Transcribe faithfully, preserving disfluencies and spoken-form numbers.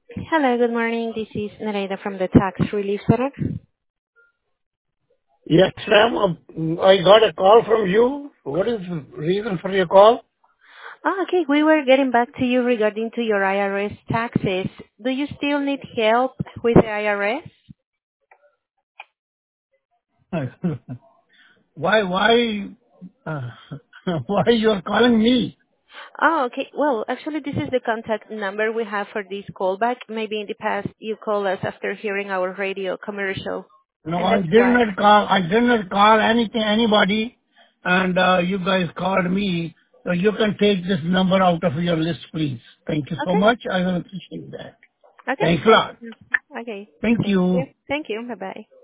Hello, good morning. This is Nareda from the Tax Relief Center. Yes, ma'am. Um, I got a call from you. What is the reason for your call? Oh, okay. We were getting back to you regarding to your I R S taxes. Do you still need help with the I R S? Why, why, uh, why you are calling me? Oh, okay. Well, actually, this is the contact number we have for this callback. Maybe in the past you called us after hearing our radio commercial, No, and I that's did why. not call, I did not call anything, anybody, and uh, you guys called me. So you can take this number out of your list, please. Thank you so Okay. much. I will appreciate that. Okay. Thanks a lot. Okay. Thank Thank you. you. Thank you. Bye-bye.